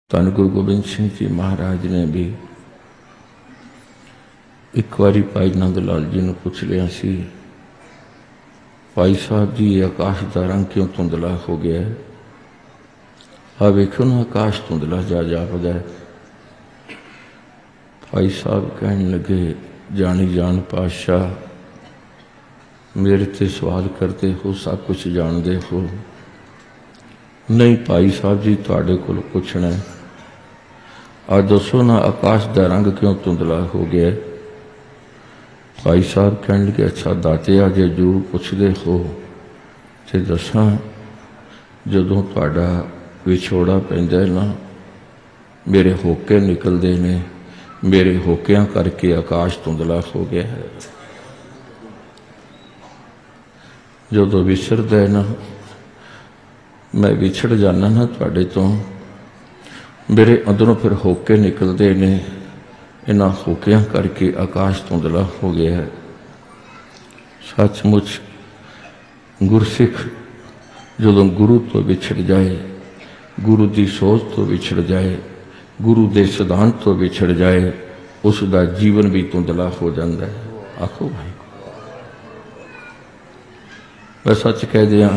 ਧੰਨ ਗੁਰੂ ਗੋਬਿੰਦ ਸਿੰਘ ਜੀ ਮਹਾਰਾਜ ਨੇ ਵੀ ਇੱਕ ਵਾਰੀ ਭਾਈ ਨੰਦ ਲਾਲ ਜੀ ਨੂੰ ਪੁੱਛ ਲਿਆ ਸੀ, ਭਾਈ ਸਾਹਿਬ ਜੀ ਆਕਾਸ਼ ਦਾ ਰੰਗ ਕਿਉਂ ਧੁੰਦਲਾ ਹੋ ਗਿਆ ਹੈ? ਆ ਵੇਖੋ ਨਾ, ਆਕਾਸ਼ ਧੁੰਦਲਾ ਜਾ ਜਾਪਦਾ ਹੈ। ਭਾਈ ਸਾਹਿਬ ਕਹਿਣ ਲੱਗੇ, ਜਾਣੀ ਜਾਣ ਪਾਤਸ਼ਾਹ, मेरे ते सवाल करते हो, सब कुछ जानते हो। नहीं भाई साहब जी, तुहाडे कोल पुछना है, आ दसो ना आकाश का रंग क्यों धुंधला हो गया? भाई साहब कहन लगे, अच्छा दातिया जे जरूर पुछदे हो ते दसां, जदों तुहाडा विछोड़ा पैंदा है ना, मेरे होके निकलते ने, मेरे होकियां करके आकाश धुंधला हो गया है। जो विसरदा है ना, मैं विछड़ जाना ना तुहाडे तो, मेरे अंदरों फिर होके निकलते ने, इन्हां होकियां करके आकाश धुंधला हो गया है। सचमुच गुरसिख जो गुरु तो विछड़ जाए, गुरु की सोच तो विछड़ जाए, गुरु के सिद्धांत तो विछड़ जाए, उसका जीवन भी धुंधला हो जाता है। आखो भाई, मैं सच कह दिया,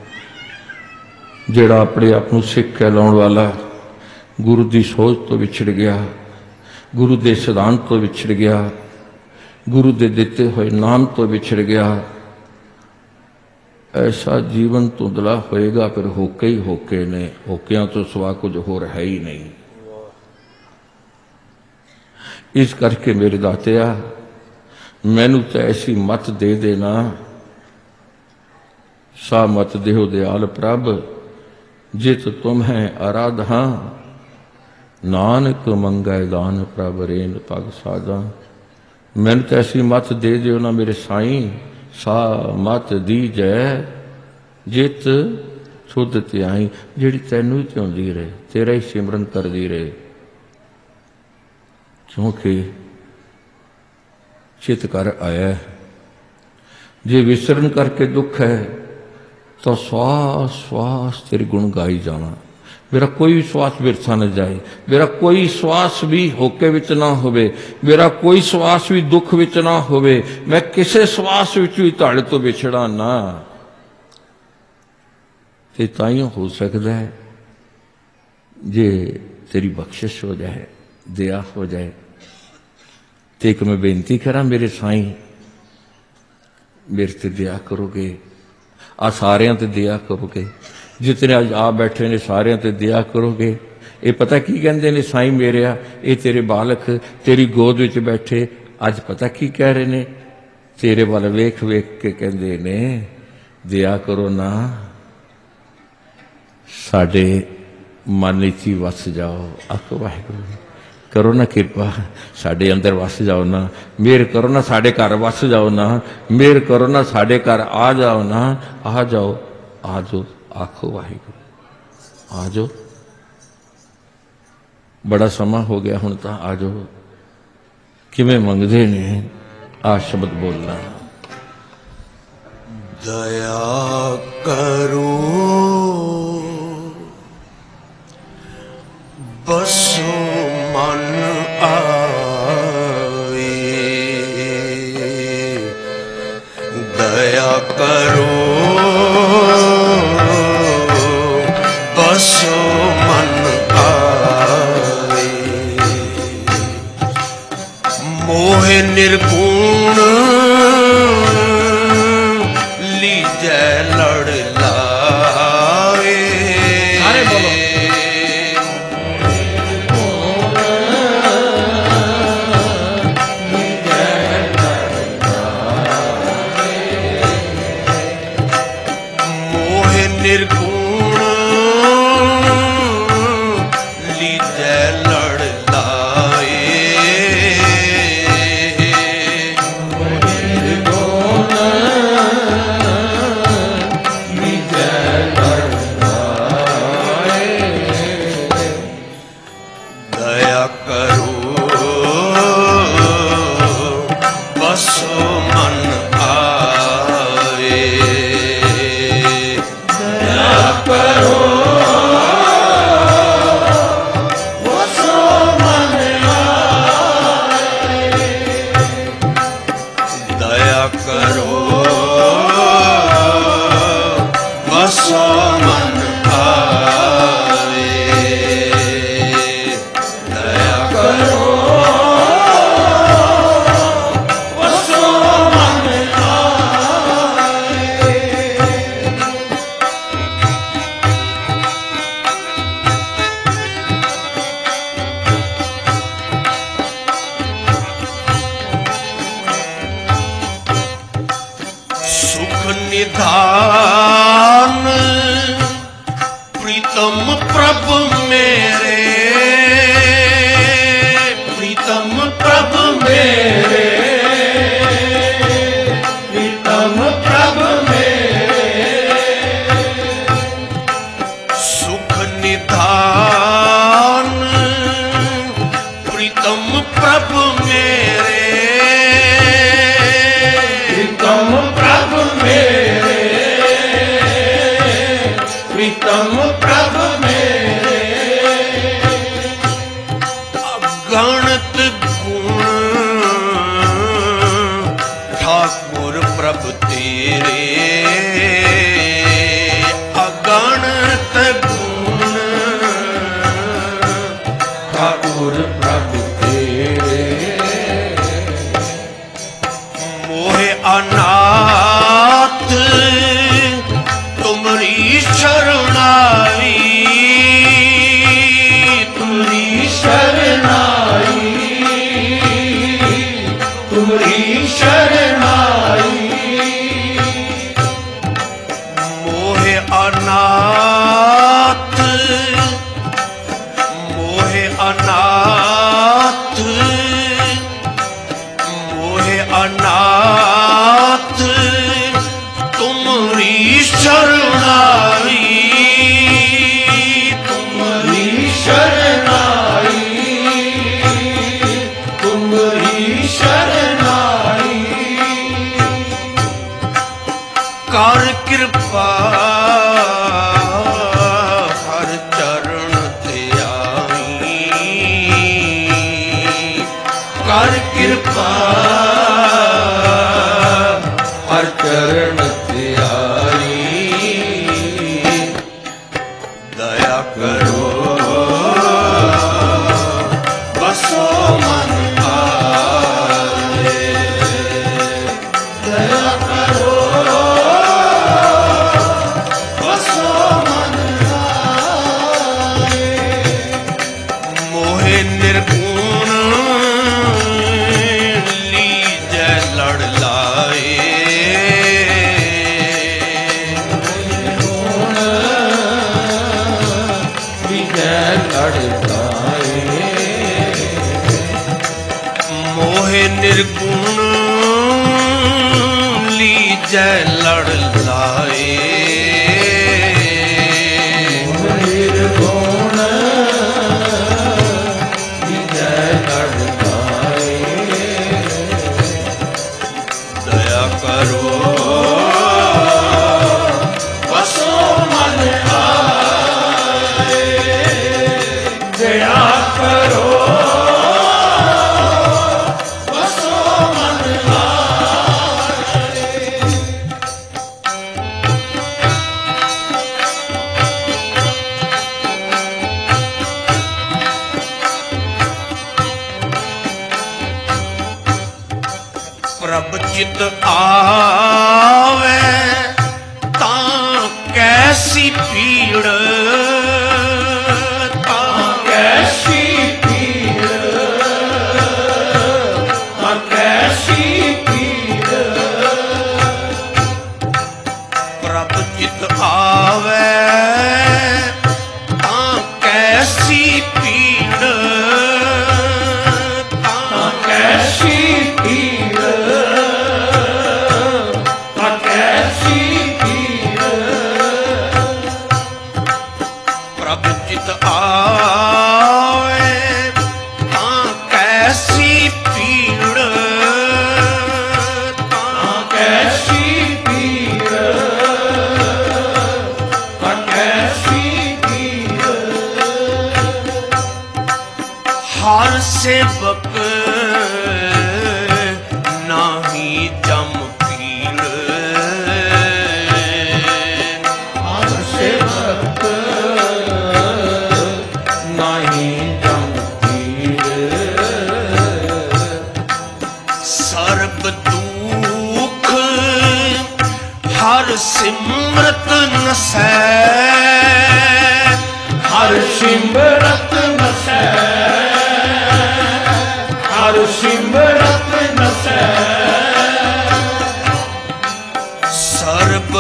जिहड़ा अपने आप को सिख कहलाउण वाला गुरु की सोच तो विछड़ गया, गुरु के सिद्धांत तो विछड़ गया, गुरु के दिते हुए नाम तो विछड़ गया, ऐसा जीवन धुंधला होएगा। फिर होके ही होके ने, होकियां तो सिवा कुछ होर है ही नहीं। इस करके मेरे दातिया, मैनू तो ऐसी मत दे देना, सा मत देहो दयाल प्रभ, जित तुम्हें आराधा, नानक मंगै दान प्रभ रेन पग साधा। मैनू तो ऐसी मत दे दियो ना मेरे साईं, सा मत दी जै जित सुध त्याई, जिहड़ी तैनू ही चाहुंदी रहे, तेरा ही सिमरन करदी रहे। क्योंकि चित कर आया, जे विसरन करके दुख है तो श्वास श्वास तेरे गुण गाई जाना। मेरा कोई श्वास बिरथा न जाए, मेरा कोई श्वास भी होके विच ना होवे, मेरा कोई श्वास भी दुख विच ना होवे, मैं किसे श्वास विच भी तुहाडे तो विछड़ा ना। ते ताइयों हो सकता है जे तेरी बख्शिश हो जाए, दया हो जाए। ते एक मैं बेनती करा, मेरे साईं मेरे ते दया करोगे, आ सारियां ते दया करोगे, जितने अज आ बैठे ने सारियां ते दया करोगे। ये पता की कहंदे ने साईं मेरेया, ये तेरे बालक तेरी गोद विच बैठे अज पता की कह रहे ने, तेरे वाल वेख वेख के कहंदे ने, दया करो ना, साडे मन विच ही वस जाओ। आखो वाहिगुरू, करो ना किरपा, साडे अंदर वस जाओ ना, मेहर करो ना, साडे घर वस जाओ ना, मेहर करो ना, साडे घर आ जाओ ना, आ जाओ, आ जाओ। आखो वाहिगुरू, आ जाओ, बड़ा समा हो गया हुण तां आ जाओ। किवें मंगदे ने, आ शब्द बोलना, दया करो बसो मन आवे, दया करो बसो मन आवे, मोह निर्गुण लीजै लड़ लावे। सारे बोलो, निर्गुण लीजै लड़ लाए, निर्गुण लीजै लड़ लाए। दया करो बसो मन आवे, दया करो निधान प्रीतम प्रभु मेरे, प्रीतम प्रभु मेरे, प्रीतम प्रभु मेरे। सुख निधान प्रीतम प्रभु मेरे, प्रीतम प्रभु मेरे, प्रीतम प्रभु मेरे। अगणित गुण ठाकुर प्रभु तेरे, अगणित गुण ठाकुर प्रभु तेरे। मोहे अनाथ तुमरी शरणाई, तुमरी शरणाई, तुमरी शरणाई। मोहे अनाथ, मोहे अनाथ, मोहे अनाथ तुमरी शरणाई, तुमरी शरणाई, तुमरी शरणाई। कर कृपा हर चरण ते आई, कर कृपा हर चरण ते आई। दया करो बसो मन आए, दया करो बसो मन आए। मोहे निर्गुण लीजै लड़ लाए, मोहे निर्गुण लीजै लड़ लाए, निर्गुण लीजै लड़ लाए। दया करो बसो मन आए, दया करो बसो मन आए। प्रभ चित आवे तां कैसी पीड़, तां कैसी पीड़, तां कैसी पीड़। प्रभ चित आवे तां कैसी पीड़, तां कैसी पीड़, तां कैसी पीड़। प्रभ चित आवे तां कैसी पीड़, तां कैसी पीड़, तां कैसी पीड़। हर सेवक नाही जम पीड़, हर सेवक नाही जम पीड़। सर्ब दुख हर सिमरत नसै, हर सिमरत नसै, हर सिमरत नसै। सर्ब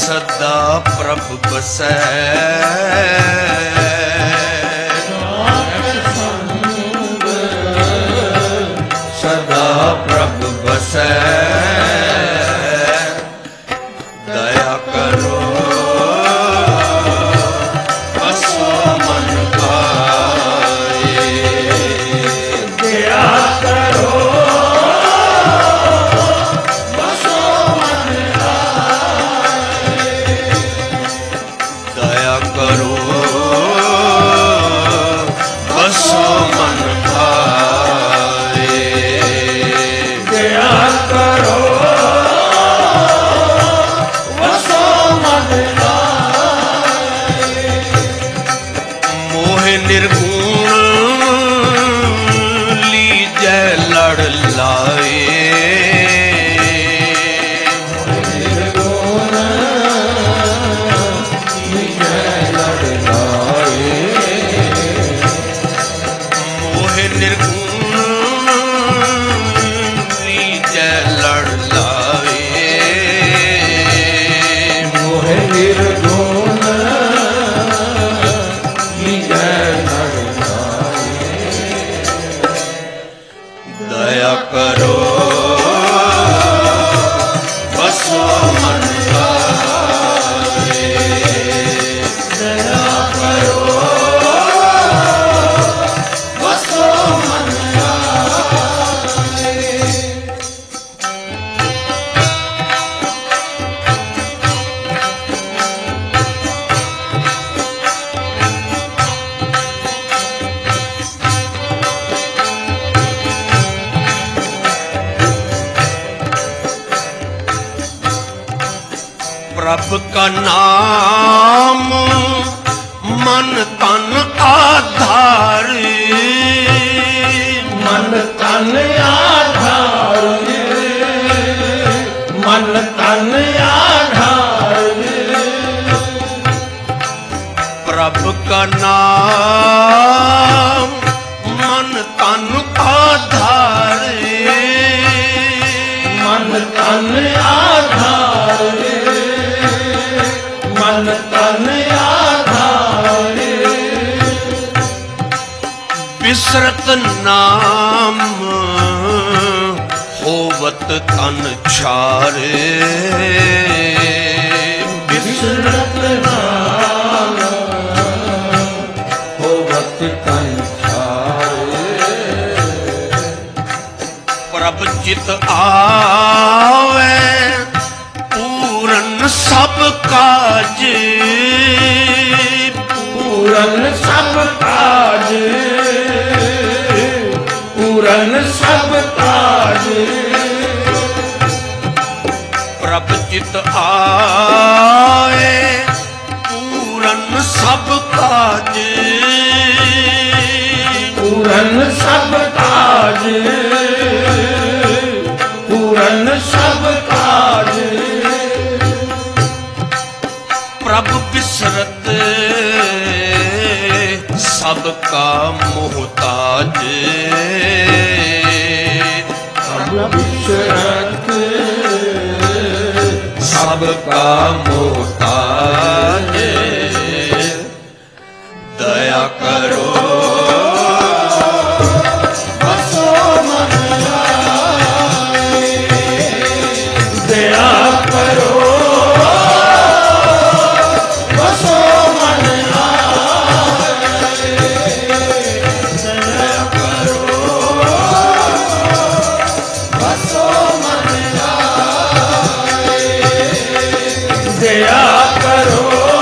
सदा प्रभ बसै सदा प्रभ बसै दया करो बसो मन आए दया करो बसो मन आए दया करो बसो मन आए दया करो बसो मन आए मोह निर्गुण लीजै लड़ लाए मोह निर्गुण लीजै लड़ लाए मोह निर्गुण लीजै लड़ लाए दया करो बसो मन आए दया करो बसो मन आए प्रभ का नाम मन तन आधार मन तन आधार मन तन आधार प्रभ का नाम मन तन आधार मन तन आधार मन तन आधार बिसरत नाम होवत तन छार बिसरत नाम होवत तन छार प्रभ चित आवे पूरन सब काज पूरन सब काज पूरन सब काज प्रभ चित आए पूरन सब काज पूरन सब काज पूरन सब काज प्रभ बिसरत सबका मोहताज प्रभ बिसरत सबका मोहताज दया करो बसो मन आए दया करो बसो मन आए दया करो बसो मन आए दया करो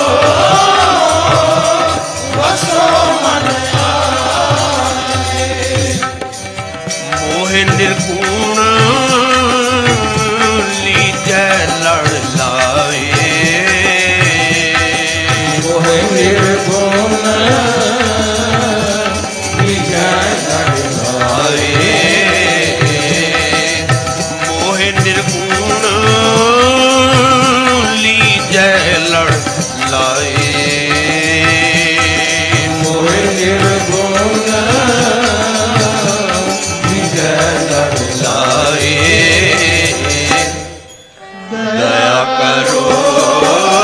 बसो मन आए मोह निर्गुण लीजै लड़ लाए मोह निर्गुण लीजै लड़ लाए मोह निर्गुण लीजै लड़ लाए मोह निर्गुण लीजै लड़ लाए दया करो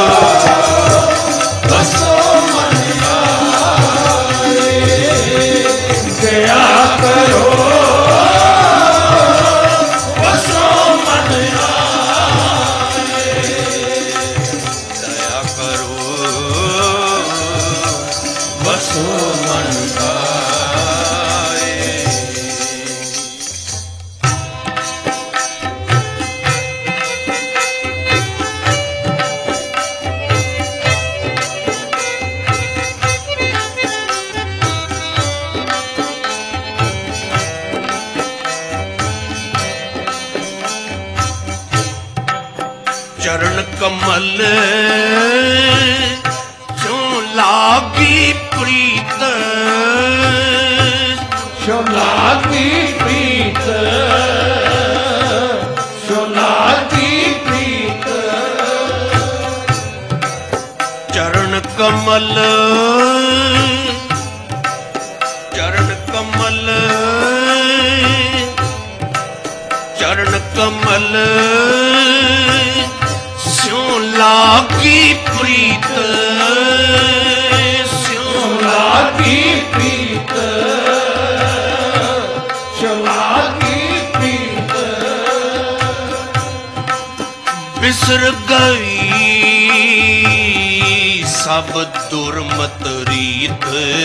ਕਮਲ ਚੋਂ ਲਾਗੀ ਪ੍ਰੀਤ ਸੋ ਲਾਗੀ ਪ੍ਰੀਤ ਸੋ ਲਾਗੀ ਪ੍ਰੀਤ ਚਰਨ ਕਮਲ ਚਰਨ ਕਮਲ ਚਰਨ ਕਮਲ ਸਿਉ ਲਾਗੀ ਪ੍ਰੀਤ ਸਿਉ ਲਾਗੀ ਪ੍ਰੀਤ ਸੋ ਲਾਗੀ ਪ੍ਰੀਤ ਬਿਸਰ ਗਈ ਸਭ ਦੁਰਮਤ ਰੀਤ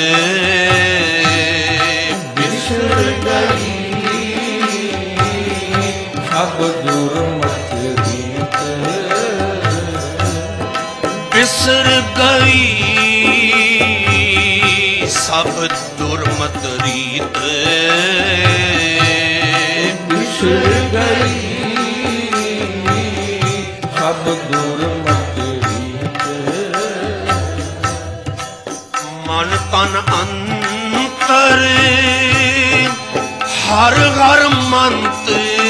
ਬਿਸਰ ਗਈ ਸਭ ਦੁਰਮਤ ਰੀਤ ਬਿਸਰ ਗਈ ਸਭ ਦੁਰਮਤ ਰੀਤ ਬਿਸਰ ਗਈ ਸਭ ਦੁਰਮਤ ਰੀਤ ਮਨ ਤਨ ਅੰਤਰ ਹਰ ਹਰ ਮੰਤ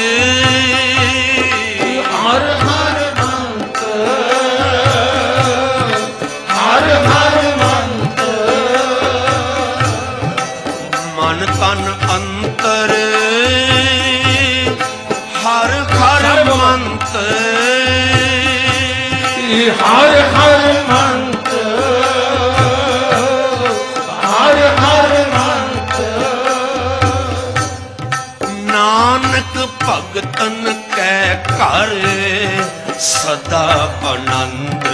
ਹਰ ਹਰ ਮੰਤ ਹਰ ਹਰ ਮੰਤ ਮਨ ਤਨ ਅੰਤਰ ਹਰ ਹਰ ਮੰਤ ਹਰ ਹਰ ਮੰਤ ਹਰ ਹਰ ਮੰਤ ਨਾਨਕ ਭਗਤਨ ਕੈ ਘਰ ਸਦਾ ਆਨੰਦ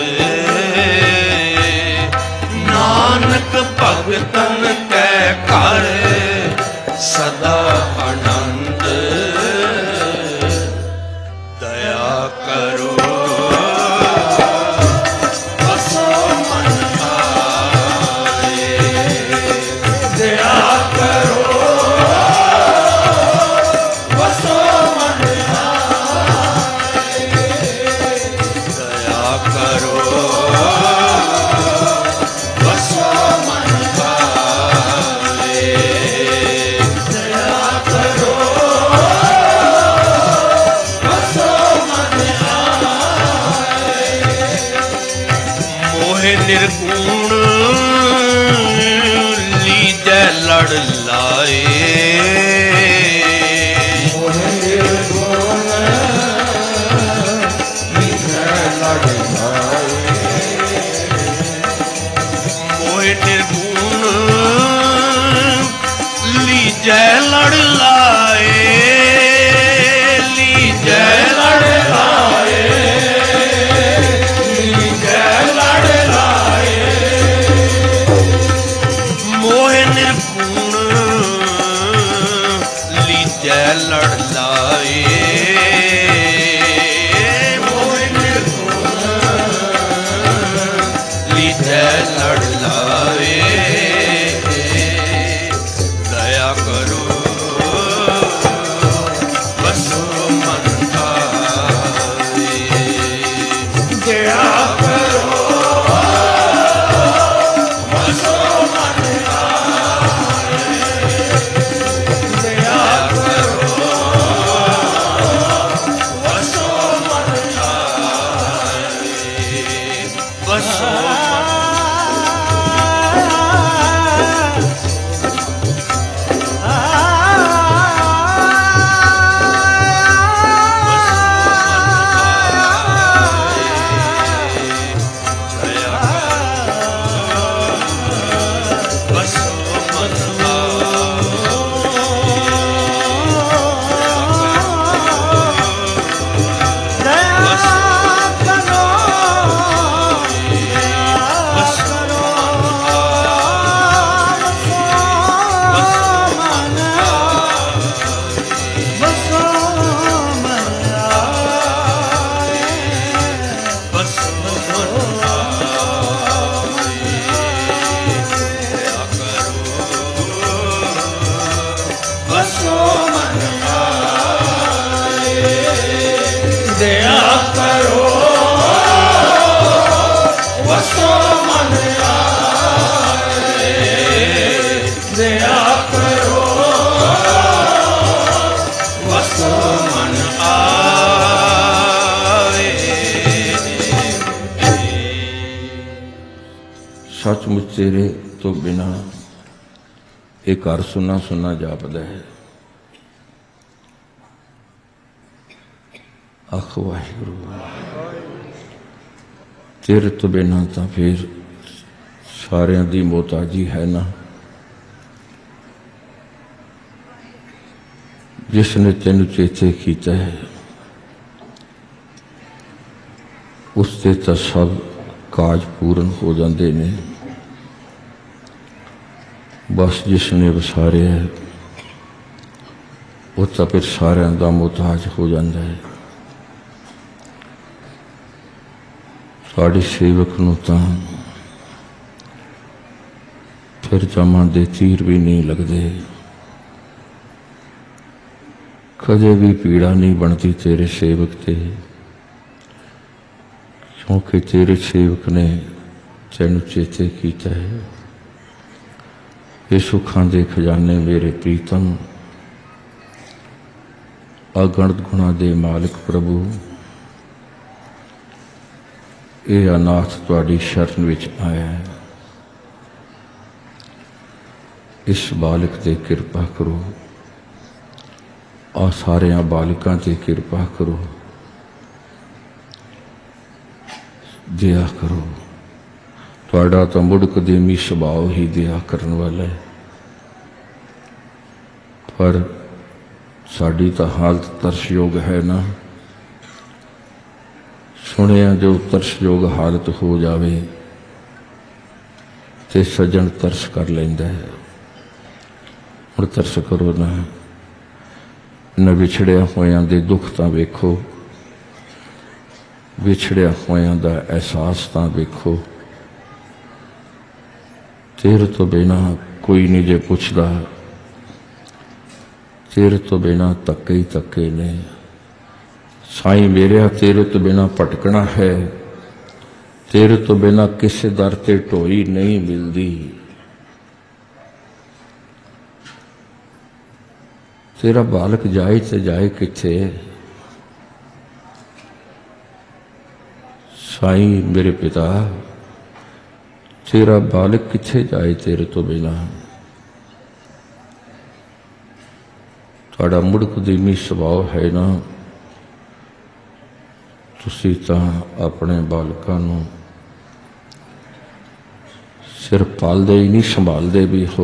ਨਾਨਕ ਭਗਤਨ ਕੈ ਘਰ ਸਦਾ ਆਨੰਦ ਦਇਆ ਕਰੋ ਵਸੋ ਮਨ ਆਏ ਦਇਆ ਕਰੋ ਵਸੋ ਮਨ ਦਇਆ ਕਰੋ ਵਸੋ ਮਨ ਆਏ ਦਇਆ ਕਰੋ ਵਸੋ ਮਨ ਮੋਹਿ ਨਿਰਗੁਣ ਲੀਜੈ ਲੜ ਲਾਏ ਮੋਹਿ ਗੁਣ ਨਿਖੈ ਲੜ ਲਾਏ ਮੋਹਿ ਨਿਰਗੁਣ ਲੀਜੈ ਲੜ ਲਾਏ ਲੀਜੈ ਲੜ ਲਾਏ ਨਿਖੈ ਲੜ ਲਾਏ ਮੋਹਿ ਨਿਰਗੁਣ ਲੀਜੈ ਲੜ ਲਾਏ ਮੋਹਿ ਨਿਰਗੁਣ ਲੀਜੈ ਲੜ ਲਾਏ ਦਇਆ ਕਰੋ ਵਸੋ ਮਨ ਆਏ ਦਇਆ ਕਰੋ ਵਸੋ ਮਨ ਦਇਆ ਕਰੋ ਵਸੋ ਮਨ ਆਏ ਵਸੋ सचमुच तेरे तो बिना एक घर सुना सुना जापदा है। आख वाहिगुरू तेरे तो बिना तो फिर सारिਆਂ ਦੀ मोहताजी है ना। जिसने तेन चेते किया है उससे तो सब काज पूर्ण हो जाते ने। बस जिसने वसारे है वो तो फिर सारिਆਂ ਦਾ मोहताज हो जाता है। साढ़े सेवक नूं तां फिर जमा दे तीर भी नहीं लगते, कदे भी पीड़ा नहीं बनती तेरे सेवक ते, क्योंकि तेरे सेवक ने तेन चेते किया है। ये सुखां दे खजाने मेरे प्रीतम अगणत गुणा दे मालिक प्रभु, ये अनाथ तुहाडी शरण विच आया है। इस बालक ते कृपा करो, आ सारिया बालिकां ते कृपा करो, दया करो। तुहाडा तो मुड़ कदीमी सुभाव ही दया करने वाला है, पर साड़ी तो हालत तरसयोग है ना। सुनिया जो तरसयोग हालत हो जावे ते सज्जन तरस कर लेंदा है। हुण तरस करो ना, न विछड़िया होयां दे दुख तां वेखो, विछड़िया होयां दा एहसास तां वेखो। तेरे तो बिना कोई नहीं जे पुछदा, तेरे तो बिना धक्के ही धक्के ने। साईं मेरिया तेरे तो बिना भटकना है, तेरे तो बिना किसी दर ते ढोई नहीं मिलती। तेरा बालक जाए तो जाए किथे। साईं मेरे पिता तेरा बालक किथे जाए तेरे तो बिना। तुहाडा मुड़ कदीमी सुभाव है ना, तुसी तां अपने बालकां नूं सिर्फ पालदे ही नहीं संभालदे भी हो।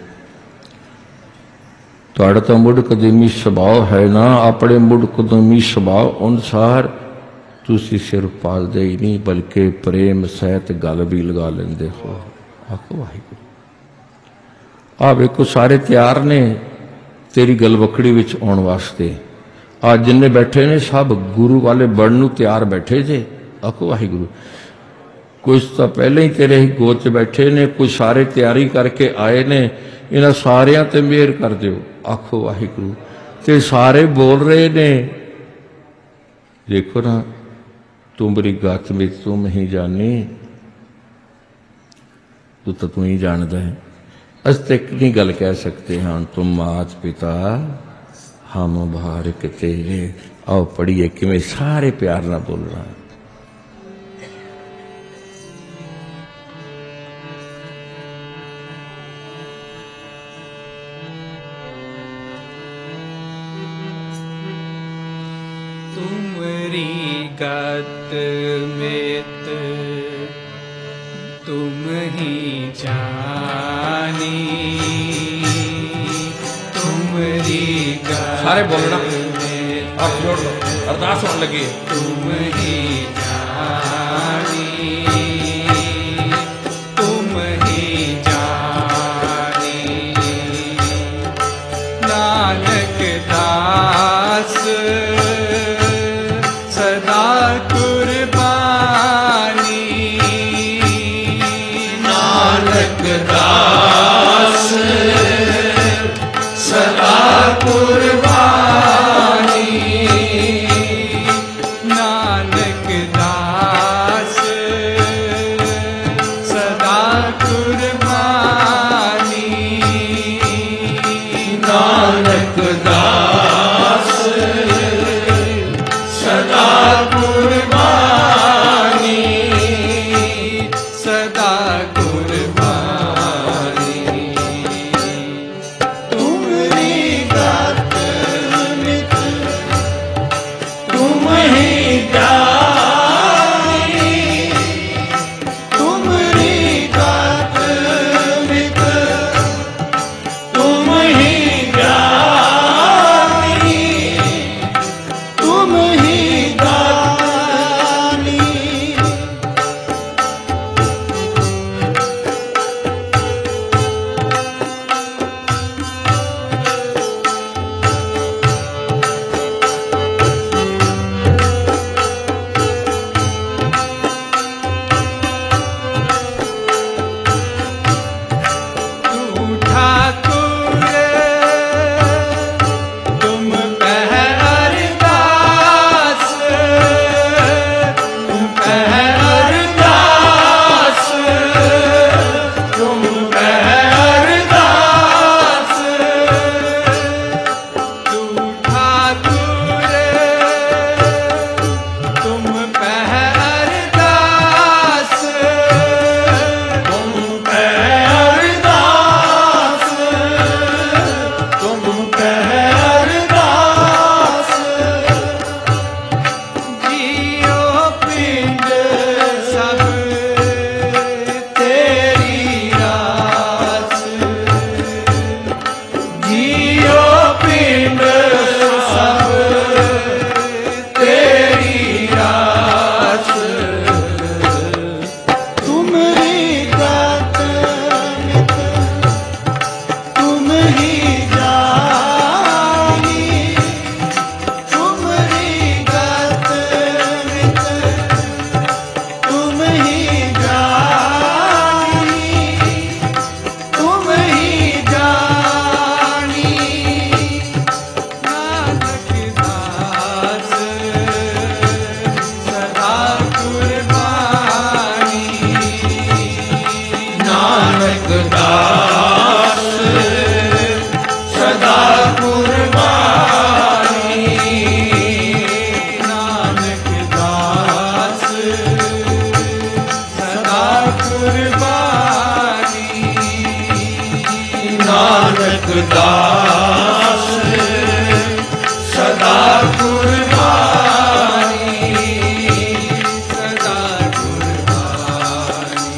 तुहाडा तो मुड़ कदीमी सुभाव है ना, अपने मुड़ कदीमी सुभाव अनुसार तुसी सिर्फ पालदे ही नहीं बल्कि प्रेम सहित गल भी लगा लेंदे हो। आखो वाहिगुरू। आ वेखो सारे तैयार ने तेरी गलवकड़ी विच आउण वास्ते। आज जिन्ने बैठे ने सब गुरु वाले बनने नूं तैयार बैठे जे। आखो वाहिगुरू। कुछ तो पहले ही तेरे ही गोद च बैठे ने, कुछ सारे तैयारी करके आए ने। इन्हां सारियां ते मेहर कर दिओ। आखो वाहिगुरू। ते सारे बोल रहे ने, देखो ना तुमरी गत में तुम ही जानी, तू तो तू ही जानदा है। अस तो एक नहीं गल कह सकते हाँ, तुम मात पिता हम बारिक तेरे। आओ पढ़िए किवें सारे प्यार ना बोलना। तुमरी गत में तुम ही जानी, तुमरी गत सारे बोलना, आप जोड़ लो, अरदास होने लगी। तुम ही जानी, तुम ही जानी, नानक दास सदा कुर्बानी, नानक दास सदा कुर्बानी, नानक दास सदा कुर्बानी सदा कुर्बानी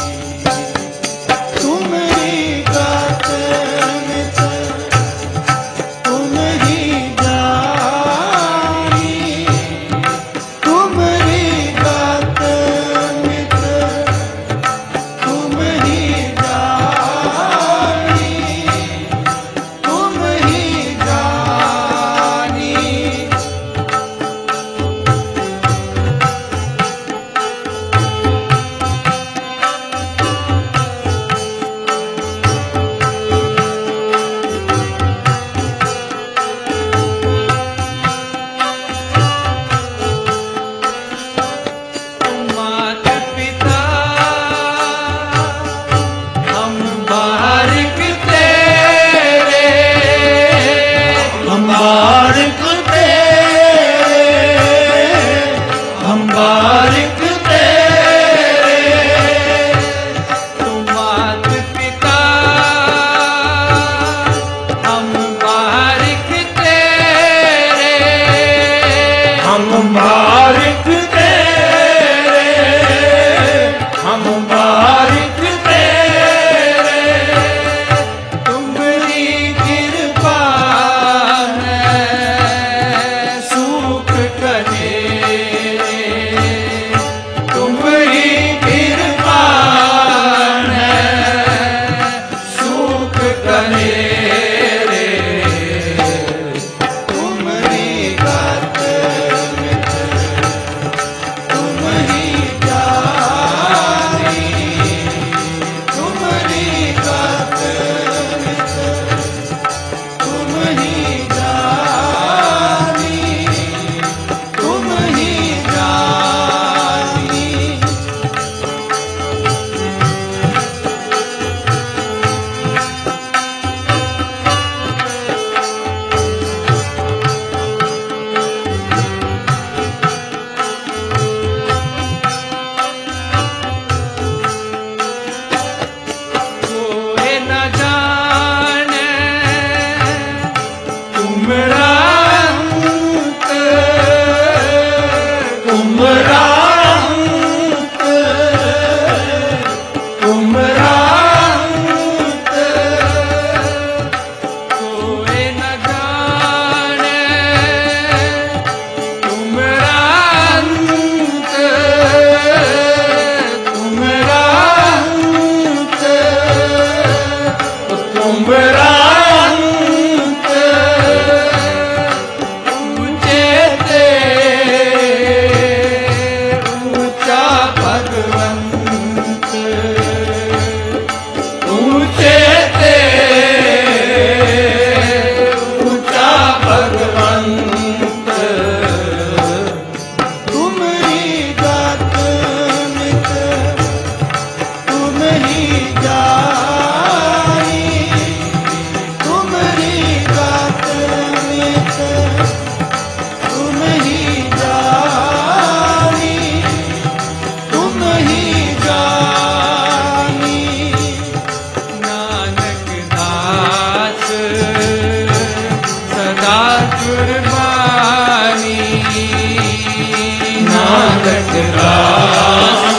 तुम्हारी गात नित तुम ही जानी तुम्हारी गात नित तुम ही जानी तुम ही जानी मात पिता हम बारिक तेरे हम बारिक तेरे हम बारिक तेरे तुम मात पिता हम बारिक तेरे हम बारिक तेरे हम बारिक तेरे तुम्हारी कृपा है सुख कनेरे तुम्हारी कृपा है सुख कनेरे तुम्हारी गात नित तुम ही जानी तुम्हारी गात नित तुम ही जानी तुम ही जानी कोई न जाने तुमरा अंत तुमरा अंत तुमरा अंत कोई न जाने तुमरा अंत तुमरा अंत तुमरा अंत ऊंचे ते ऊंचा भगवंत ऊंचे ते ऊंचा भगवंत तुम्हारी गात नित तुम ही जानी तुम्हारी गात नित तुम ही जानी तुम ही जानी नानक दास सदा कुर्बानी नानक दास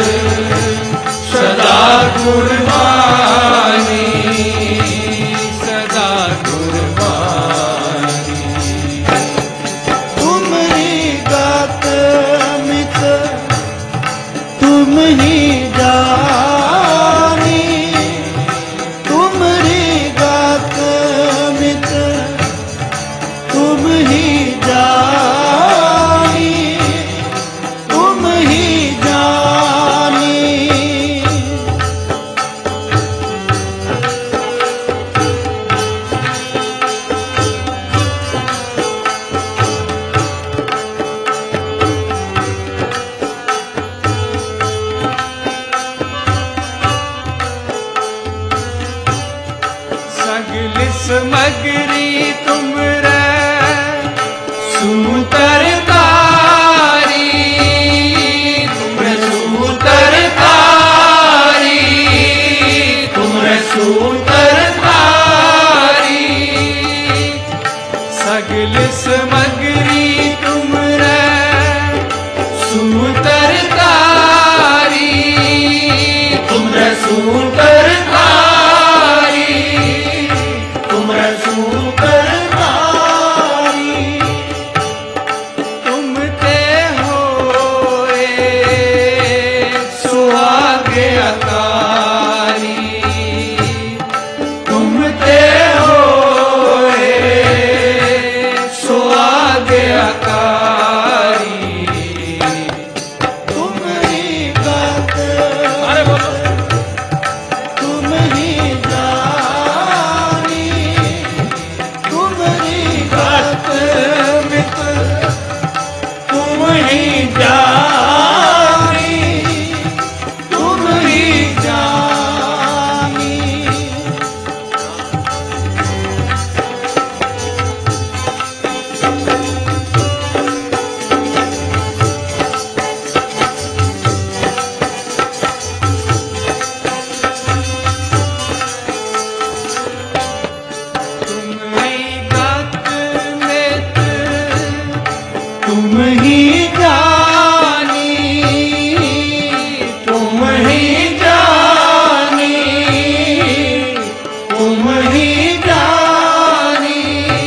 सदा कुर्बानी सदा कुर्बानी तुम्हारी गात मित तुम ही जानी तुम्हारी गात मित तुम ही जानी तुम ही जानी सूत्रधारी तुम सूत्रधारी तुम ते होए सुहाग्यकारी तुम ते होए सुहाग्यकारी तुम ही गत अरे बोलो तुम ही जानी तुम ही गत मित तुम ही जानी तुम ही जानी तुम ही गत मित तुम ही जानी तुम ही जानी तुम ही जानी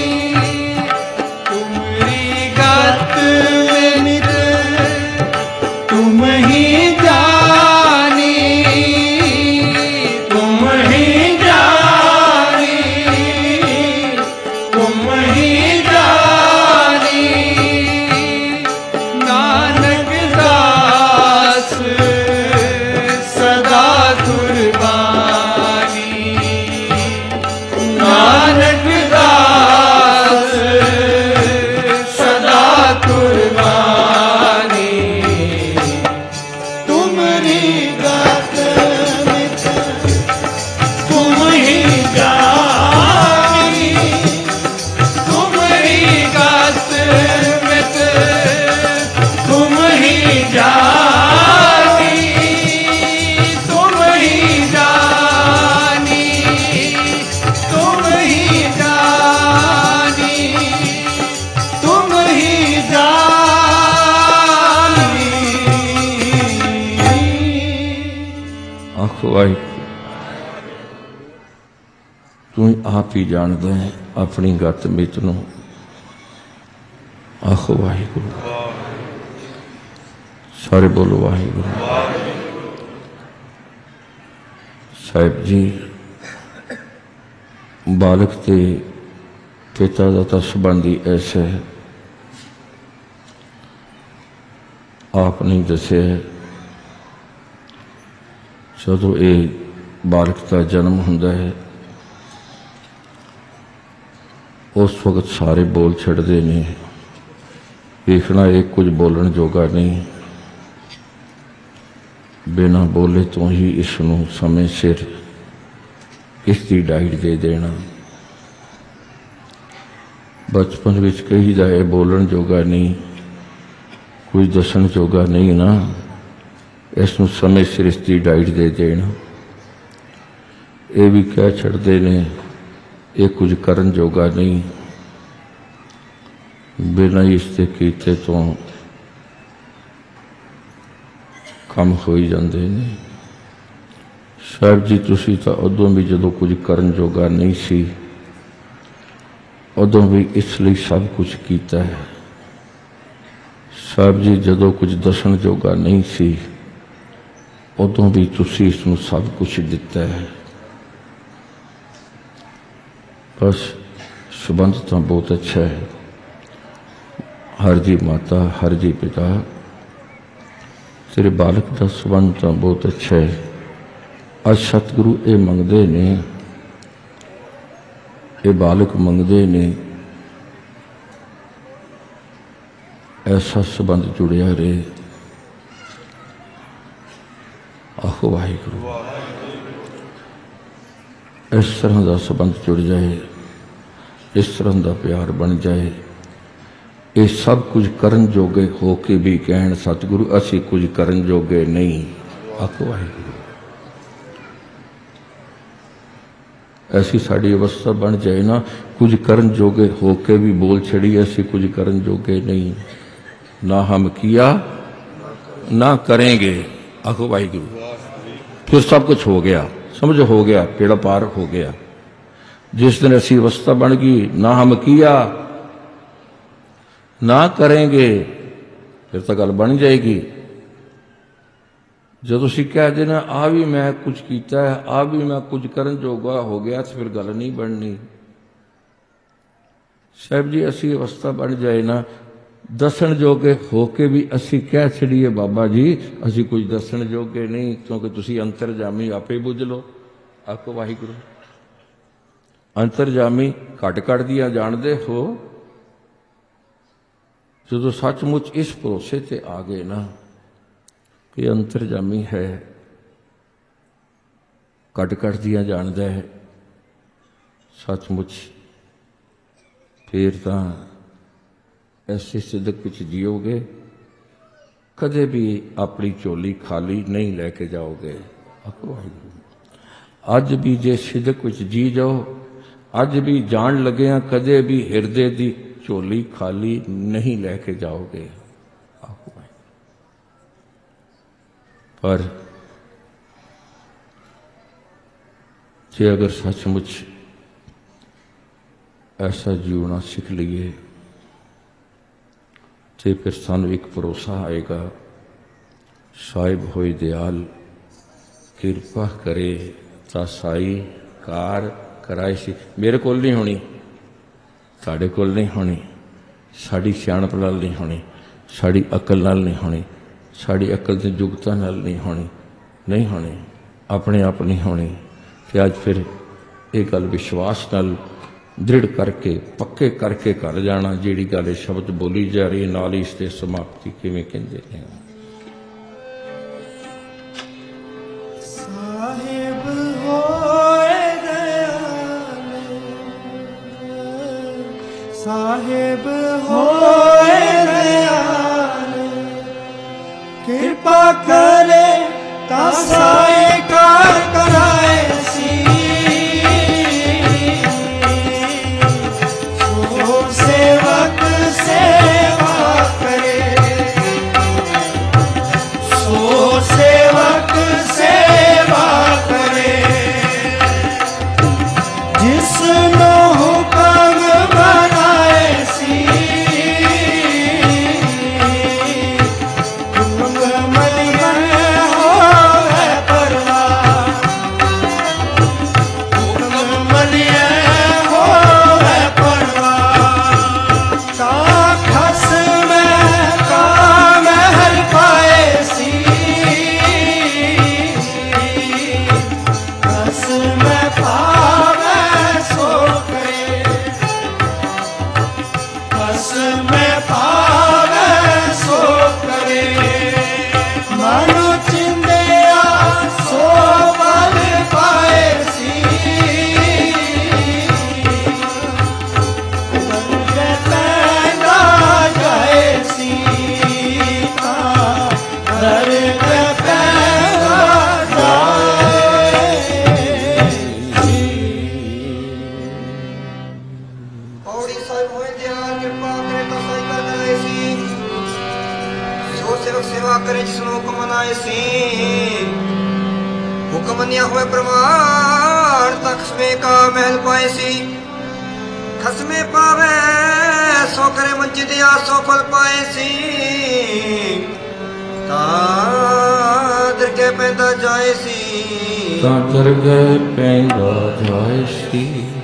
तुमरी गत मित तुम ही जानी तुम ही जानी तुम ही जानी नानक दास सदा कुर्बानी नानक दास सदा कुर्बानी तुमरी गत मित तुम ही जानी तुमरी गत मित तुम ही जानी तुम ही जानी तुम ही जानी तुम ही जानी आखो वाहिगुरू तू आप ही जानदा है अपनी गत मित नूं। आखो वाहिगुरू सारे बोलो वाहिगुरू। साहिब जी बालक ते पिता दा तां संबंध ही ऐसा है आप नहीं दस्या जदों ये बालक का जन्म हुंदा है उस वक्त सारे बोल छड़ते ने देखना एक कुछ बोलण जोगा नहीं बिना बोले तो ही इसनूं समय सिर इसकी डाइट दे देना। बचपन विच कहीदा है बोलण जोगा नहीं कोई दसन जोगा नहीं ना इसनूं समय सिर इसकी डाइट दे देना। ये भी कह छड़ते ने ये कुछ करन जोगा नहीं बिना इसके कीते तो कम हो ही जाते ने। साहब जी तुसी तो उदों भी जदों कुछ करन जोगा नहीं सी उदों भी इसलिए सब कुछ कीता है। साहब जी जदों कुछ दसन जोगा नहीं सी उदों भी तुसी इसनूं सब कुछ दिता है। बस संबंध तो बहुत अच्छा है। हर जी माता हर जी पिता तेरे बालक का संबंध तो बहुत अच्छा है। आज सतगुरु ये मंगते ने ये बालक मंगते ने ऐसा संबंध जुड़िया रहे। आहो वाहिगुरू इस तरह का संबंध जुड़ जाए इस तरह का प्यार बन जाए ये सब कुछ करन जोगे हो के भी कहण सतगुरु असी कुछ करन जोगे नहीं। आखो वाहिगुरू ऐसी साड़ी अवस्था बन जाए ना कुछ करन जोगे हो के भी बोल छड़ी ऐसी कुछ करन जोगे नहीं ना हम किया ना करेंगे। आखो वाहिगुरू फिर सब कुछ हो गया, समझो हो गया, पेड़ा पार हो गया। जिस दिन ऐसी अवस्था बन गई, ना हम किया ना करेंगे, फिर तो गल बन जाएगी। जो तुसी कह देना आ भी मैं कुछ किया है, आ भी मैं कुछ करन जोगा हो गया, तो फिर गल नहीं बननी। साहब जी ऐसी अवस्था बन जाए ना, दसन जोगे होके भी असी कह छड़िए बाबा जी असी कुछ दसन जोगे नहीं, क्योंकि तुसी अंतरजामी आपे बुझ लो। आखो वाहिगुरू। अंतरजामी घट घट दियां जानदे हो। जो सचमुच इस भरोसे ते आ गए ना कि अंतरजामी है, घट घट दियां जानदा है सचमुच, फिर तां ऐसे सिदक विच जियोगे, कदे भी अपनी झोली खाली नहीं लैके जाओगे। अज भी जे सिदक विच जी जाओ, अज भी जान लगे हैं, कदे भी हिरदे दी झोली खाली नहीं लैके जाओगे। पर जे अगर सचमुच ऐसा जीवना सीख लीए तो फिर सानू एक भरोसा आएगा, साहिब होए दयाल किरपा करे तां साई कार कराए सी। मेरे कोल नहीं होनी, साढ़े कोल नहीं होनी, साड़ी सियाणप नाल नहीं होनी, साड़ी अकल नाल नहीं होनी, साड़ी अकल की जुगता नाल नहीं होनी, नहीं होनी, अपने आप नहीं होनी। तो अज फिर एक गल विश्वास नाल दृढ़ करके पक्के करके कर जाना, जिहड़ी गल शब्द बोली जा रही नाल ही इसते समाप्ति किवें कहंदे ने। साहिब होए दयाल, साहिब होए दयाल, कृपा करे ता साई कार कराए सी। सो सेवक सेवा करे, सो सेवक सेवा करे, जिसनो हुक्म बनाए सी। खसमे पावे सो करे वंचित या सो फल पाए सी। दरगे पैदा जाए सी, दरगे पैदा जाए सी।